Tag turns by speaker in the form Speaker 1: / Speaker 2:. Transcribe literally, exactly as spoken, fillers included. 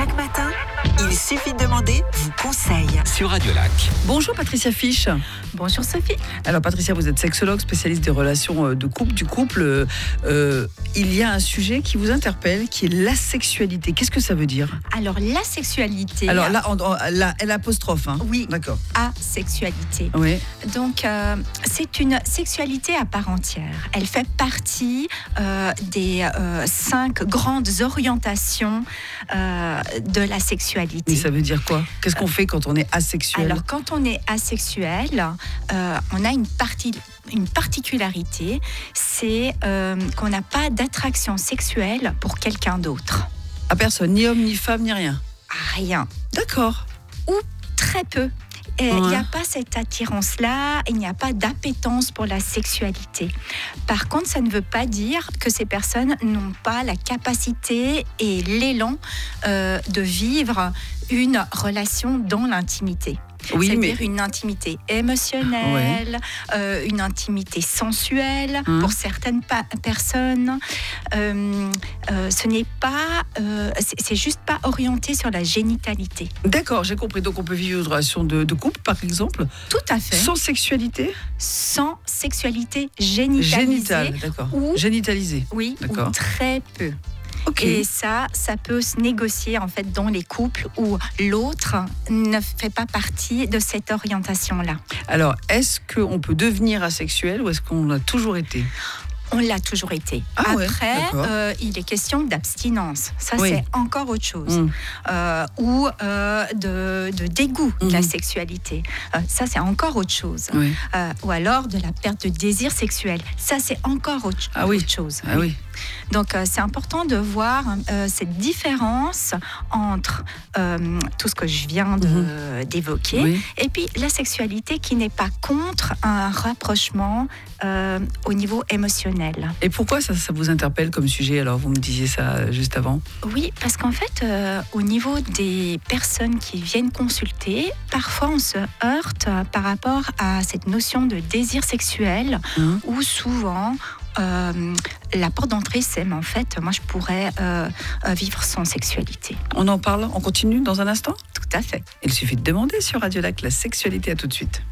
Speaker 1: Chaque matin, il suffit de demander, vous conseille.
Speaker 2: Sur Radio Lac.
Speaker 3: Bonjour Patricia Fiche.
Speaker 4: Bonjour Sophie.
Speaker 3: Alors Patricia, vous êtes sexologue, spécialiste des relations de couple, du couple. Euh, il y a un sujet qui vous interpelle, qui est l'asexualité. Qu'est-ce que ça veut dire ?
Speaker 4: Alors la sexualité.
Speaker 3: Alors là, en, en, la, l'apostrophe. Hein.
Speaker 4: Oui.
Speaker 3: D'accord.
Speaker 4: Asexualité.
Speaker 3: Oui.
Speaker 4: Donc euh, c'est une sexualité à part entière. Elle fait partie euh, des euh, cinq grandes orientations euh, de la sexualité.
Speaker 3: Mais ça veut dire quoi ? Qu'est-ce qu'on fait quand on est asexuel ?
Speaker 4: Alors quand on est asexuel, euh, on a une partie. Une particularité, c'est euh, qu'on n'a pas d'attraction sexuelle pour quelqu'un d'autre.
Speaker 3: À personne, ni homme, ni femme, ni rien.
Speaker 4: Rien.
Speaker 3: D'accord.
Speaker 4: Ou très peu. Il
Speaker 3: Ouais.
Speaker 4: n'y a pas cette attirance-là, il n'y a pas d'appétence pour la sexualité. Par contre, ça ne veut pas dire que ces personnes n'ont pas la capacité et l'élan euh, de vivre une relation dans l'intimité.
Speaker 3: Oui,
Speaker 4: C'est-à-dire
Speaker 3: mais
Speaker 4: une intimité émotionnelle, ouais. euh, une intimité sensuelle mmh. pour certaines pa- personnes. Euh, euh, ce n'est pas, euh, c'est, c'est juste pas orienté sur la génitalité.
Speaker 3: D'accord, j'ai compris. Donc on peut vivre une relation de, de couple, par exemple.
Speaker 4: Tout à fait.
Speaker 3: Sans sexualité.
Speaker 4: Sans sexualité génitalisée.
Speaker 3: Génitale, d'accord.
Speaker 4: Ou,
Speaker 3: génitalisée.
Speaker 4: Oui,
Speaker 3: d'accord.
Speaker 4: Ou très peu.
Speaker 3: Okay.
Speaker 4: Et ça, ça peut se négocier en fait dans les couples où l'autre ne fait pas partie de cette orientation-là.
Speaker 3: Alors, est-ce qu'on peut devenir asexuel ou est-ce qu'on l'a toujours été ?
Speaker 4: On l'a toujours été.
Speaker 3: Ah
Speaker 4: Après,
Speaker 3: ouais,
Speaker 4: euh, il est question d'abstinence. Ça, oui. c'est encore autre chose.
Speaker 3: Mmh.
Speaker 4: Euh, ou euh, de, de dégoût mmh. de la sexualité. Euh, ça, c'est encore autre chose.
Speaker 3: Oui.
Speaker 4: Euh, ou alors de la perte de désir sexuel. Ça, c'est encore autre,
Speaker 3: ah oui.
Speaker 4: autre chose.
Speaker 3: Ah oui.
Speaker 4: Donc, euh, c'est important de voir euh, cette différence entre euh, tout ce que je viens de, mmh. d'évoquer
Speaker 3: oui.
Speaker 4: et puis la sexualité qui n'est pas contre un rapprochement euh, au niveau émotionnel.
Speaker 3: Et pourquoi ça, ça vous interpelle comme sujet ? Alors, vous me disiez ça juste avant.
Speaker 4: Oui, parce qu'en fait, euh, au niveau des personnes qui viennent consulter, parfois on se heurte par rapport à cette notion de désir sexuel mmh. où souvent... Euh, la porte d'entrée, c'est mais en fait, moi je pourrais euh, vivre sans sexualité.
Speaker 3: On en parle, on continue dans un instant ?
Speaker 4: Tout à fait.
Speaker 3: Il suffit de demander sur Radio Lac la sexualité, à tout de suite.